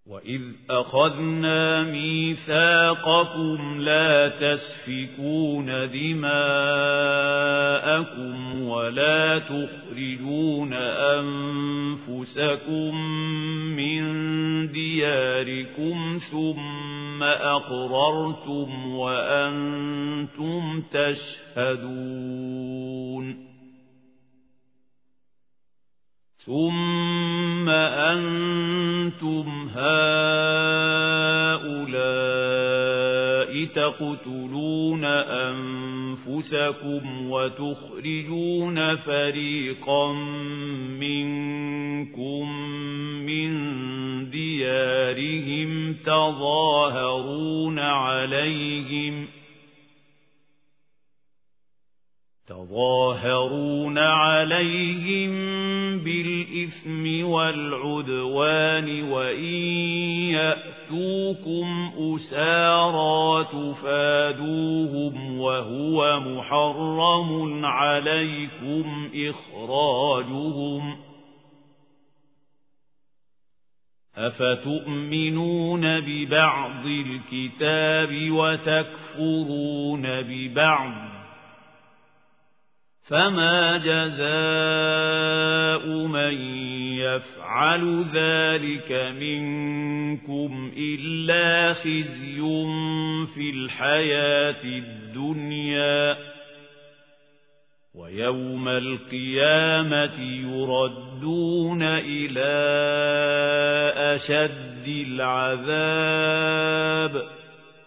وَإِذْ أَخَذْنَا مِيثَاقَكُمْ لَا تَسْفِكُونَ دِمَاءَكُمْ وَلَا تُخْرِجُونَ أَنفُسَكُمْ مِنْ دِيَارِكُمْ ثُمَّ أَقْرَرْتُمْ وَأَنْتُمْ تَشْهَدُونَ ثُمَّ أَنْتُمْ هَؤُلَاءِ تَقْتُلُونَ أَنفُسَكُمْ وَتُخْرِجُونَ فَرِيقًا مِنْكُمْ مِنْ دِيَارِهِمْ تظاهرون عليهم بالإثم والعدوان وإن يأتوكم أسارى تفادوهم وهو محرم عليكم إخراجهم أفتؤمنون ببعض الكتاب وتكفرون ببعض فما جزاء من يفعل ذلك منكم إلا خزي في الحياة الدنيا ويوم القيامة يردون إلى أشد العذاب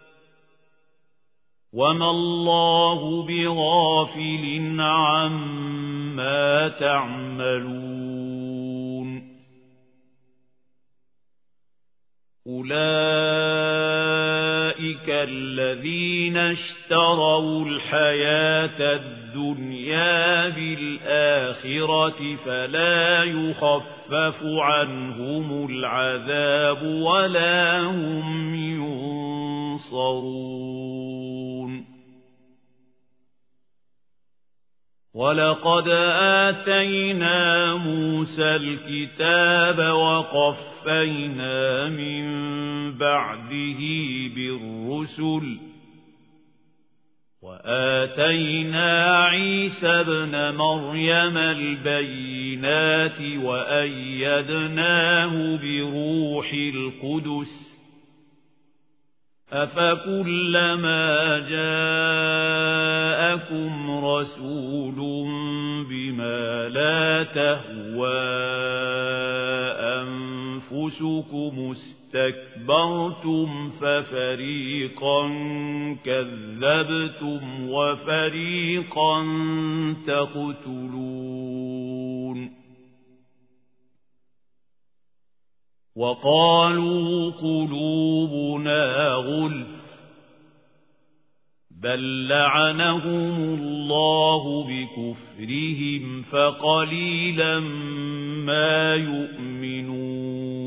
وما الله بغافل عما تعملون أولئك الذين اشتروا الحياة الدنيا بالآخرة فلا يخفف عنهم العذاب ولا هم ينصرون ولقد آتينا موسى الكتاب وقفينا من بعده بالرسل وآتينا عيسى ابن مريم البينات وأيدناه بروح القدس أفكلما جاءكم رسول بما لا تهوى أنفسكم استكبرتم ففريقا كذبتم وفريقا تقتلون وقالوا قلوبنا غلف بل لعنهم الله بكفرهم فقليلا ما يؤمنون